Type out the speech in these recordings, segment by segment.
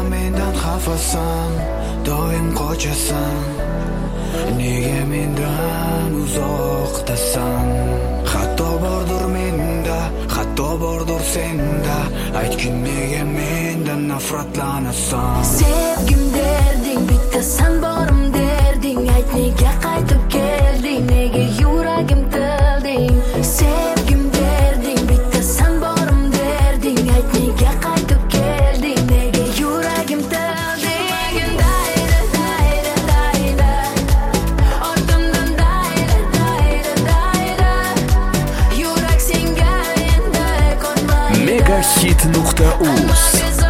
mendan xafasan, doim qochasan, nega mendan uzoqdasan? Hatto bordir menda, hatto bordir senda, aytgin nega mendan nafratlanasan? Sevgim derding, bitta sen borim derding, ayt nega qaytib kelding, nega yuragim tilding? Sevgim derding, bitta sen borim derding, ayt nega qaytib kelding, nega yuragim tilding? Dayra, dayra, dayra, ortimdan dayra, dayra, dayra, yurak senga endi ko'rmaydi. Megahit.uz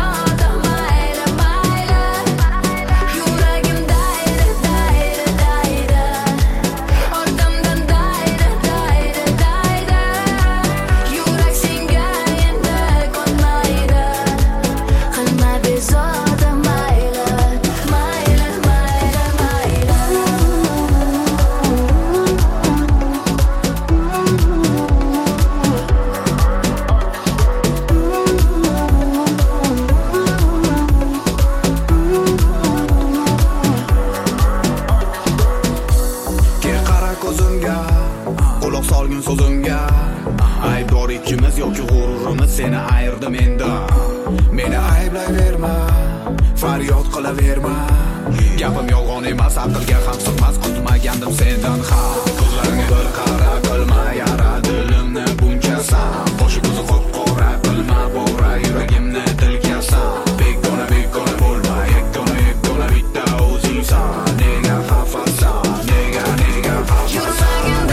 quloq solgin so'zimga. Aybdor ikkimiz yoki g'ururimiz seni ayirdi mendan. Meni ayblayverma, faryod qilaverma. Gapim yolg'on emas, aqlga ham sig'mas, kutmagandim sendan ham. Ko'zlaringga bir qara, qilma yara dilimni bunchasan. Boshi ko'zi qop-qora, qilma bo'ra, yuragimni tilkasan. Begona begona bo'lma, yakkona bitta o'zingsan. Nega xafasan, nega xafasan?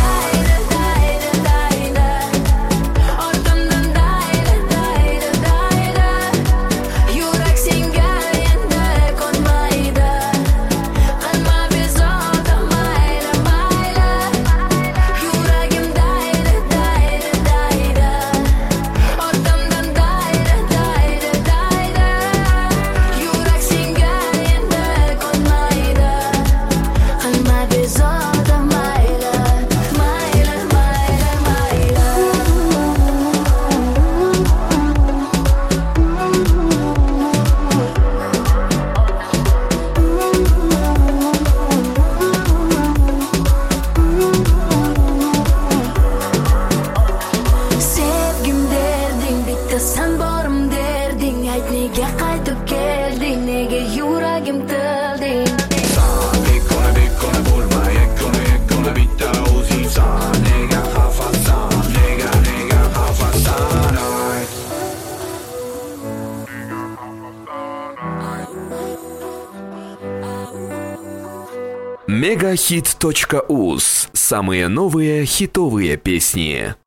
Sen borim derding, ayt nega qaytib kelding, nega yuragim tilding? Begona bo'lma, yakkona bitta o'zingsan. Nega xafasan, nega xafasan? Megahit.uz. Самые новые хитовые песни.